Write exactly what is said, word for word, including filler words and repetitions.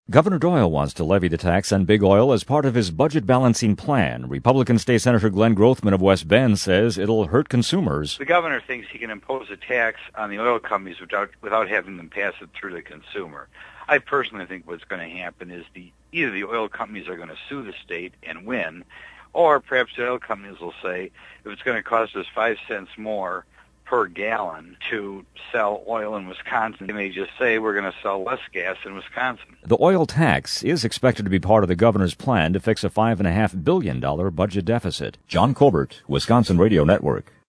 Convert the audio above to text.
Governor Doyle wants to levy the tax on big oil as part of his budget balancing plan. Republican State Senator Glenn Grothman of West Bend says it'll hurt consumers. The governor thinks he can impose a tax on the oil companies without without having them pass it through the consumer. I personally think what's going to happen is the either the oil companies are going to sue the state and win, or perhaps the oil companies will say, if it's going to cost us five cents more per gallon to sell oil in Wisconsin, they may just say we're going to sell less gas in Wisconsin. The oil tax is expected to be part of the governor's plan to fix a five point five billion dollars budget deficit. John Colbert, Wisconsin Radio Network.